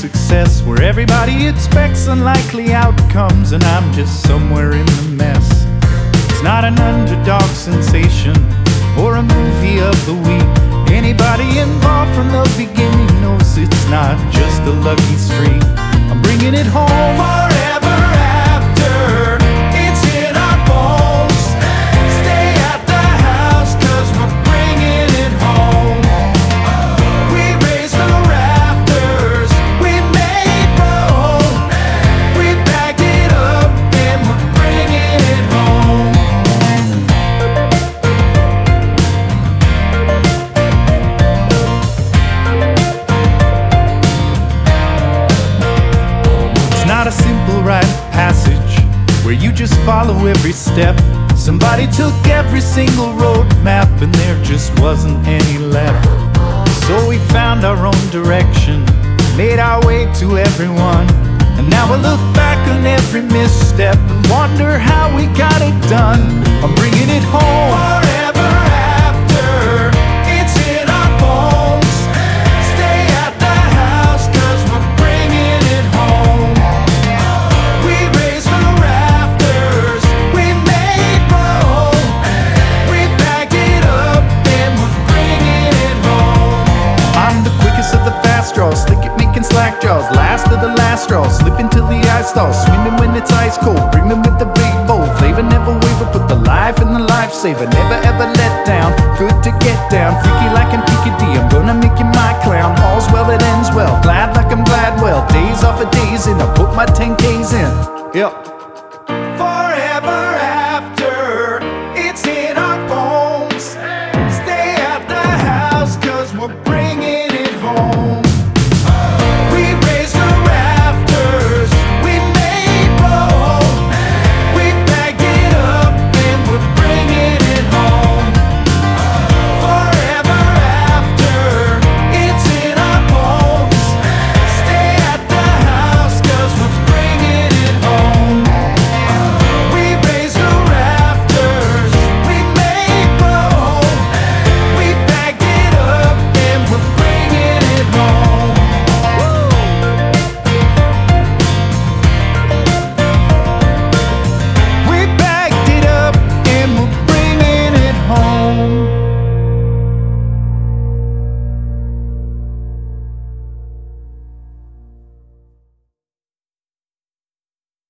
success, where everybody expects unlikely outcomes, and I'm just somewhere in the mess. It's not an underdog sensation or a movie of the week. Anybody involved from the beginning knows it's not just a lucky streak. I'm bringing it home forever after. It's in our bones. Stay at the house 'cause we're bringing it home. We raised the rafters, we made room, we backed it up and we're bringing it home. It's not a simple rite of passage where you just follow every step. Somebody took every single road map and there just wasn't any left. So we found our own direction, made our way to everyone, and now we look back on every misstep and wonder how we got it done. I'm bringing it home forever after. It's in our bones. Stay at the house 'cause we're bringing it home. We raised the rafters, we made room, we backed it up and we're bringing it home. I'm the quickest of the fast draws, slick at making slack jaws, last of the last straw, slipping till the ice thaws, swimming when it's ice cold, bring them with the big bowl, flavor never waver, put the life in the lifesaver, never ever let down, good to get down, freaky like I'm P.K.D., I'm gonna make you my clown, all's well that ends well, glad like I'm Gladwell, days off of days in, I put my 10Ks in, yep.